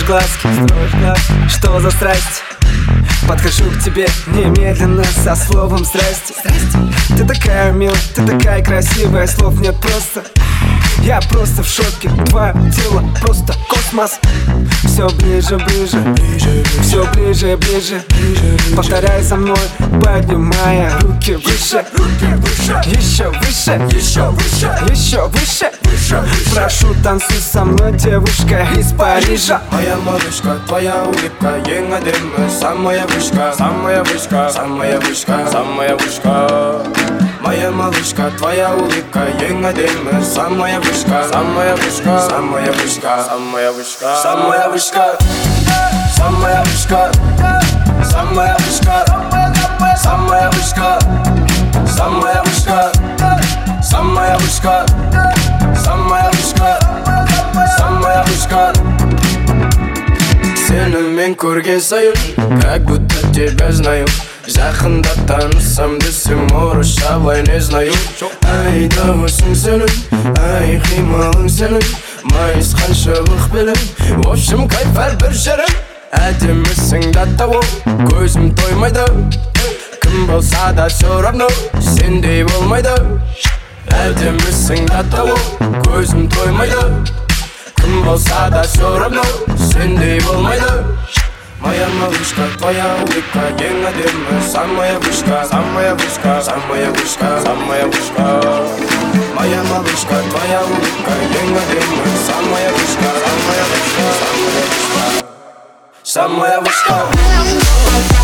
глазки, что за страсть? Подхожу к тебе немедленно со словом здрасте. Ты такая милая, ты такая красивая, слов нет просто. Я просто в шоке, твое тело просто космос. Все ближе, ближе, все ближе, ближе. Повторяй за мной, поднимая руки выше. Еще выше, еще выше, еще выше. Прошу, танцуй со мной, девушка из Парижа. Моя малышка, твоя улыбка, ең әдемі. Самая вышка, самая вышка, самая вышка, самая вышка. Моя малышка, твоя улыбка, ең әдемі. Самая вышка, самая вышка, самая вышка, самая вышка, самая вышка, самая вышка, самая вышка, самая вышка, самая вышка, самая вышка, самая вышка, самая вышка. Сені мен көрген сайын, как будто тебя знаю. Жақында танысам десем, орысша былай не знаю. Ай, дауысың сенің, ай, қимылың сенің, майысқан шыбық белің. В общем, кайф әрбір жерің. Әдемісің да тауы, көзім тоймайды. Кім болса да все равно, сендей болмайды. Әдемісің да тауы, көзім тоймайды. Кім болса да все равно, сендей болмайды. Моя малышка, твоя улыбка, ең әдемі. Самая вышка, самая вышка, самая вышка, самая вышка. Моя малышка, твоя улыбка, ең әдемі. Самая вышка, самая вышка, самая вышка, самая вышка.